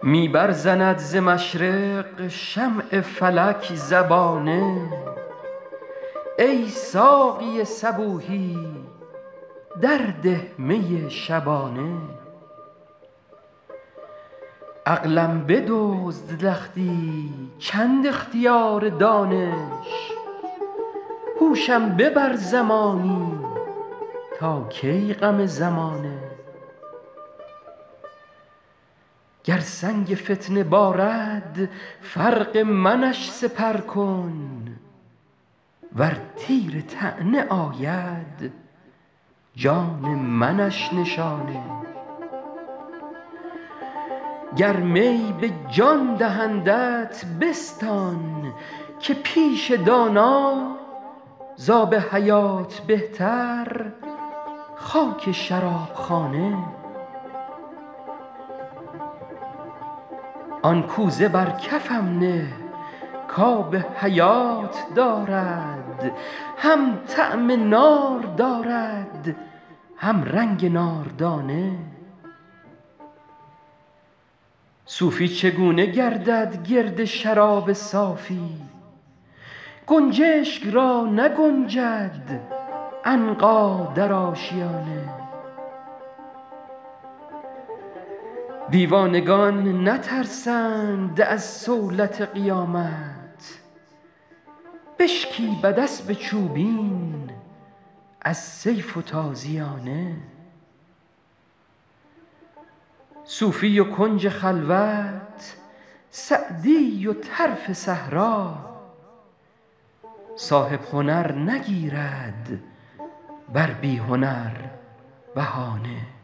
می برزند ز مشرق شمع فلک زبانه، ای ساقی صبوحی درده می شبانه. عقلم بدزد لختی چند اختیار دانش، هوشم ببر زمانی تا کی غم زمانه. گر سنگ فتنه بارد فرق منش سپر کن، ور تیر طعنه آید جان منش نشانه. گر می به جان دهندت بستان که پیش دانا ز آب حیات بهتر خاک شرابخانه. آن کوزه بر کفم نه کآب حیات دارد، هم طعم نار دارد هم رنگ ناردانه. صوفی چگونه گردد گرد شراب صافی، گنجشک را نگنجد عنقا در آشیانه. دیوانگان نترسند از صولت قیامت، بشکیبد اسب چوبین از سیف و تازیانه. صوفی و کنج خلوت، سعدی و طرف صحرا، صاحب هنر نگیرد بر بی هنر بهانه.